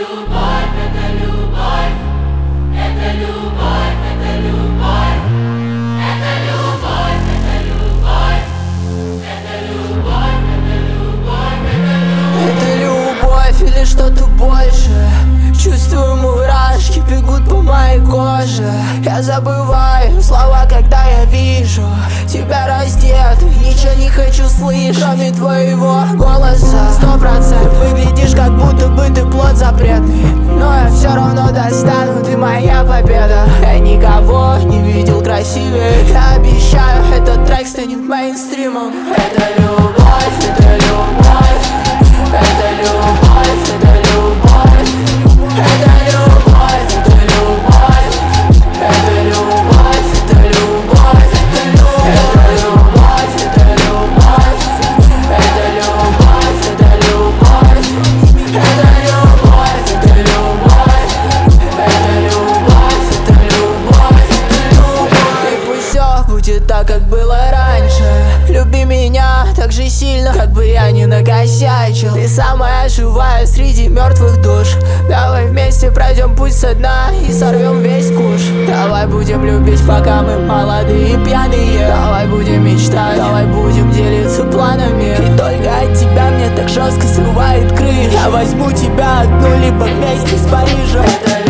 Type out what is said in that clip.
любовь, это любовь, это любовь, это любовь, это любовь, это любовь, это любовь, это любовь, это любовь. Это любовь или что-то больше? Чувствую, мурашки бегут по моей коже. Я забываю слова, когда я вижу тебя раздетую, ничего не хочу слышать, кроме твоего голоса. 100% выглядишь, как будто бы ты плод запретный, но я все равно достану, ты моя победа. Я никого не видел красивее. Я обещаю, этот трек станет мейнстримом. Это любовь, это любовь, это любовь, это любовь, это любовь, это любовь, это любовь, это любовь, это любовь, это любовь, это любовь, это любовь, это любовь, это любовь, это любовь, это любовь, это любовь. И пусть все будет так, как было раньше. Люби меня так же сильно, как бы я ни накосячил. Ты самая живая среди мертвых душ. Давай вместе пройдем путь со дна и сорвем весь куш. Давай будем любить, пока мы молодые и пьяные. Давай будем мечтать, давай будем делиться планами. И только от тебя мне так жестко срывает крышу. Я возьму тебя одну, либо вместе с Парижем.